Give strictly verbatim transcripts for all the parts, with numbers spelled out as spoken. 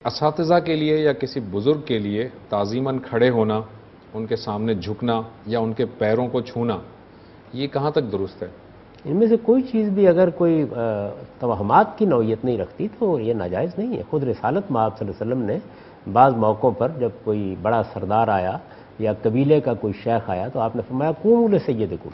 اساتذہ کے لیے یا کسی بزرگ کے لیے تعظیماً کھڑے ہونا، ان کے سامنے جھکنا یا ان کے پیروں کو چھونا، یہ کہاں تک درست ہے؟ ان میں سے کوئی چیز بھی اگر کوئی توہمات کی نوعیت نہیں رکھتی تو یہ ناجائز نہیں ہے۔ خود رسالت مآب صلی اللہ علیہ وسلم نے بعض موقعوں پر جب کوئی بڑا سردار آیا یا قبیلے کا کوئی شیخ آیا تو آپ نے فرمایا قوموا لسیدکم،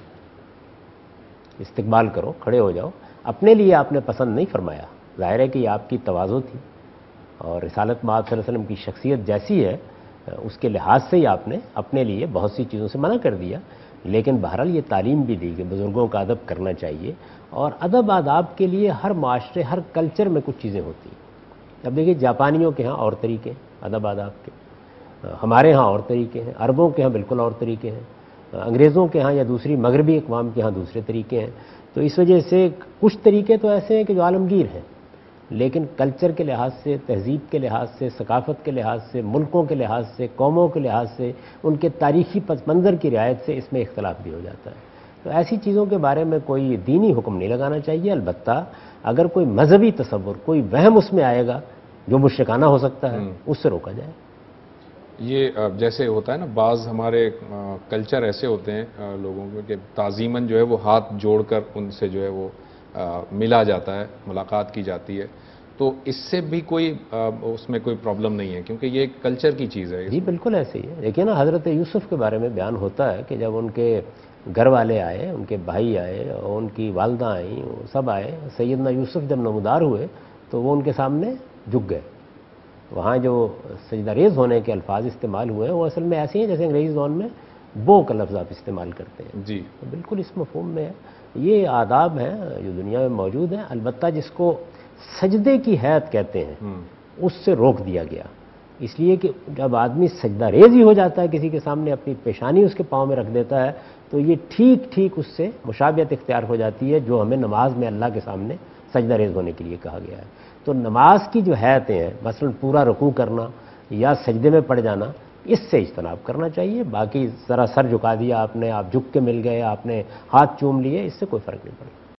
استقبال کرو، کھڑے ہو جاؤ۔ اپنے لیے آپ نے پسند نہیں فرمایا، ظاہر ہے کہ یہ آپ کی تواضع تھی، اور رسالت مآب صلی اللہ علیہ وسلم کی شخصیت جیسی ہے اس کے لحاظ سے ہی آپ نے اپنے لیے بہت سی چیزوں سے منع کر دیا۔ لیکن بہرحال یہ تعلیم بھی دی کہ بزرگوں کا ادب کرنا چاہیے، اور ادب آداب کے لیے ہر معاشرے، ہر کلچر میں کچھ چیزیں ہوتی ہیں۔ اب دیکھیے جاپانیوں کے ہاں اور طریقے ہیں ادب آداب کے، ہمارے ہاں اور طریقے ہیں، عربوں کے ہاں بالکل اور طریقے ہیں، انگریزوں کے ہاں یا دوسری مغربی اقوام کے ہاں دوسرے طریقے ہیں۔ تو اس وجہ سے کچھ طریقے تو ایسے ہیں کہ جو عالمگیر ہیں، لیکن کلچر کے لحاظ سے، تہذیب کے لحاظ سے، ثقافت کے لحاظ سے، ملکوں کے لحاظ سے، قوموں کے لحاظ سے، ان کے تاریخی پس منظر کی رعایت سے اس میں اختلاف بھی ہو جاتا ہے۔ تو ایسی چیزوں کے بارے میں کوئی دینی حکم نہیں لگانا چاہیے، البتہ اگر کوئی مذہبی تصور، کوئی وہم اس میں آئے گا جو مشرکانہ ہو سکتا ہے، اس سے روکا جائے۔ یہ جیسے ہوتا ہے نا، بعض ہمارے کلچر ایسے ہوتے ہیں لوگوں کے کہ تعظیماً جو ہے وہ ہاتھ جوڑ کر ان سے جو ہے وہ ملا جاتا ہے، ملاقات کی جاتی ہے، تو اس سے بھی کوئی اس میں کوئی پرابلم نہیں ہے کیونکہ یہ ایک کلچر کی چیز ہے۔ جی بالکل ایسے ہی ہے۔ دیکھیے نا، حضرت یوسف کے بارے میں بیان ہوتا ہے کہ جب ان کے گھر والے آئے، ان کے بھائی آئے اور ان کی والدہ آئیں، سب آئے، سیدنا یوسف جب نمودار ہوئے تو وہ ان کے سامنے جھک گئے۔ وہاں جو سجدہ ریز ہونے کے الفاظ استعمال ہوئے ہیں وہ اصل میں ایسے ہیں جیسے انگریزی زبان میں بو کا لفظ آپ استعمال کرتے ہیں۔ جی بالکل اس مفہوم میں ہے۔ یہ آداب ہیں جو دنیا میں موجود ہیں، البتہ جس کو سجدے کی حیت کہتے ہیں اس سے روک دیا گیا، اس لیے کہ جب آدمی سجدہ ریز ہی ہو جاتا ہے کسی کے سامنے، اپنی پیشانی اس کے پاؤں میں رکھ دیتا ہے، تو یہ ٹھیک ٹھیک اس سے مشابہت اختیار ہو جاتی ہے جو ہمیں نماز میں اللہ کے سامنے سجدہ ریز ہونے کے لیے کہا گیا ہے۔ تو نماز کی جو حیتیں ہیں، مثلا پورا رکوع کرنا یا سجدے میں پڑ جانا، اس سے اجتناب کرنا چاہیے۔ باقی ذرا سر جھکا دیا آپ نے، آپ جھک کے مل گئے، آپ نے ہاتھ چوم لیے، اس سے کوئی فرق نہیں پڑتا۔